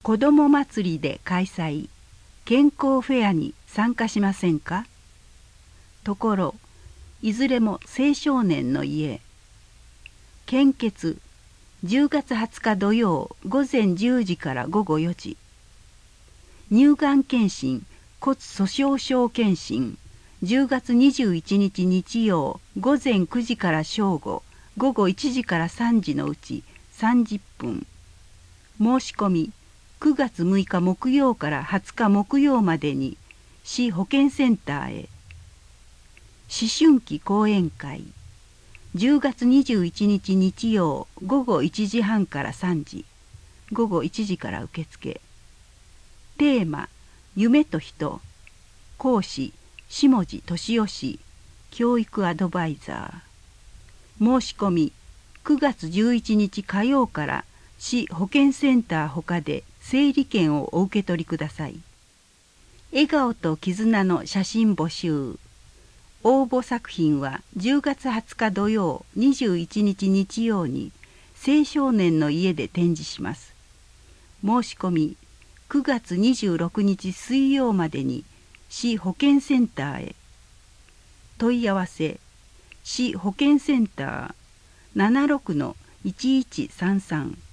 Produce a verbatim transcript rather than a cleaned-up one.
子ども祭りで開催、健康フェアに参加しませんか？ところ、いずれも青少年の家。献血、じゅうがつはつか土曜午前じゅうじから午後よじ。乳がん検診、骨粗しょう症検診、じゅうがつにじゅういちにち日曜午前くじから正午、午後いちじからさんじのうちさんじゅっぷん。申し込み、くがつむいか木曜からはつか木曜までに市保健センターへ。思春期講演会、じゅうがつにじゅういちにち日曜午後いちじはんからさんじ、午後いちじから受付。テーマ、夢と人。講師、下地俊義、教育アドバイザー。申し込み、くがつじゅういちにち火曜から市保健センターほかで整理券をお受け取りください。笑顔と絆の写真募集。応募作品はじゅうがつはつか土曜にじゅういちにち日曜に青少年の家で展示します。申し込み、くがつにじゅうろくにち水曜までに市保健センターへ。問い合わせ、市保健センター ななろくのいちいちさんさん